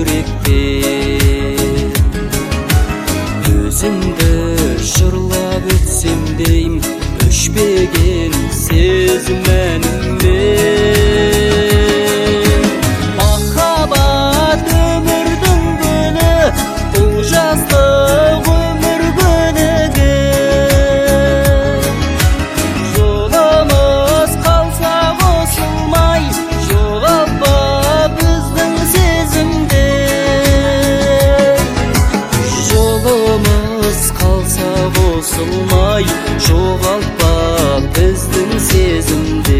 жүректен. Өзіңді жырлап өтсем дейм, өшпеген сезім әніммен. Махаббат өмірдің гүлі, бұл жастық өмір көнеге. Жолымыз қалса қосылмай, жоғалтпа біздің сезімде. Жолымыз қалса қосылмай, жоғалтпа біздің сезімде.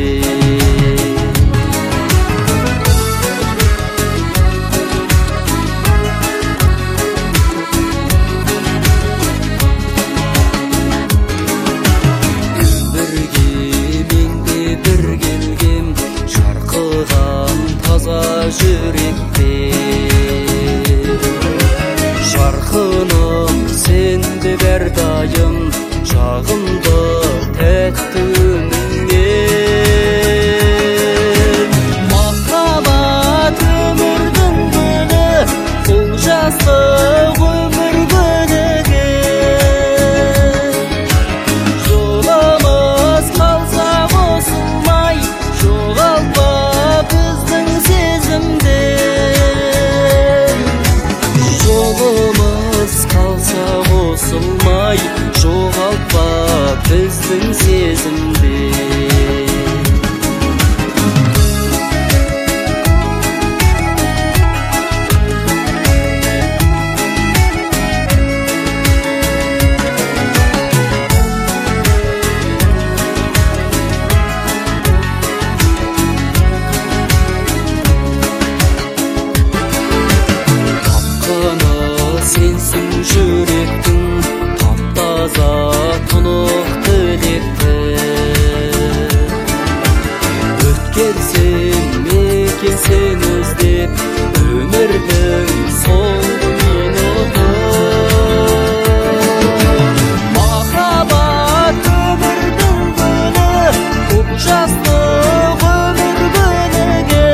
Жүректе жарқыным сенде бәрдайым, жағымды тәтті үніңнен. Махаббат өмірдің гүлі, бұл жастық өмір көнеге. Жолымыз қалса қосылмай, жоғалтпа біздің сезімде. Жолымыз қалса қосылмай, жоғалтпа біздің сезімде. Сенсің жүректің таптаза тұнық тілекті. Өткерсем мекен сен іздеп өмірдің соңғы минуты. Махаббат өмірдің гүлі, бұл жастық өмір көнеге.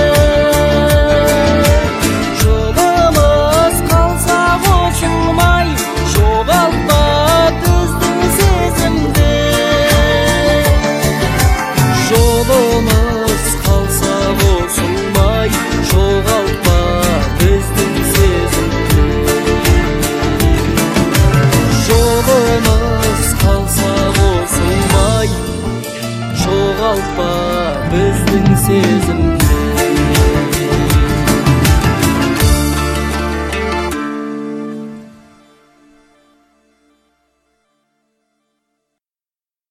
Жолымыз қалса қосылмай, жоғалтпа біздің сезімде. Жолымыз қалса қосылмай, жоғалтпа біздің сезімде. Жолымыз қалса қосылмай, жоғалтпа біздің сезімде.